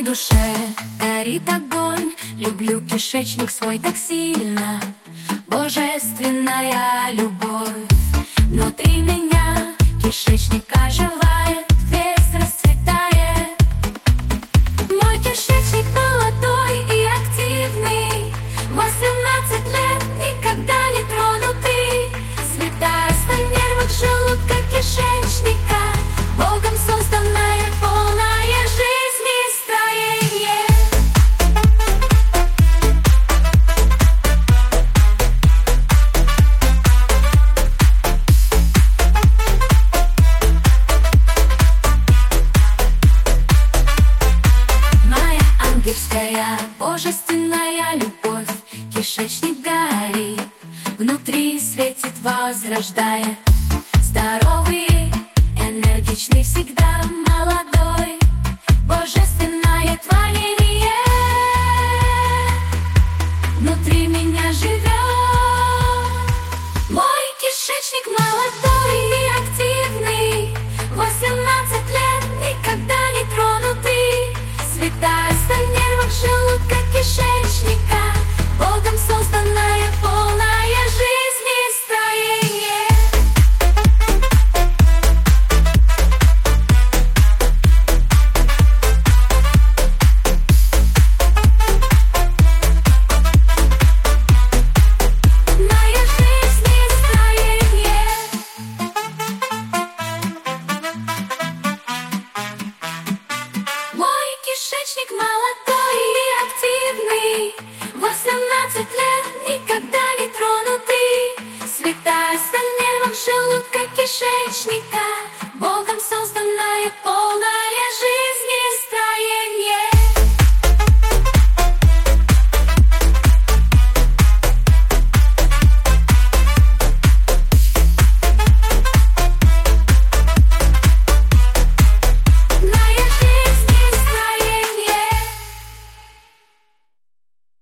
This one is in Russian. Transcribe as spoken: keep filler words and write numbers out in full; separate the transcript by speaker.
Speaker 1: душе горит огонь, люблю кишечник свой так сильно. Божественная любовь внутри меня, кишечник оживает, весь расцветает. Мой кишечник молодой и активный, восемнадцать лет, никогда не тронутый. Святая сталь в нервах желудка кишечника, Богом созданное полное жизнестроение. Моя ангельская божественная любовь, кишечник горит, внутри светит, возрождает. Здоровый, энергичный, всегда молодой, божественное творение внутри меня живет. Мой кишечник молодой и активный, восемнадцать лет, никогда не тронутый. Святая сталь в нервах желудка кишечника, Богом созданное полное жизнестроение. Моя жизнестроение. Мой кишечник молодой и активный, восемнадцать лет, никогда не тронутый. Святая сталь в нервах желудка кишечника,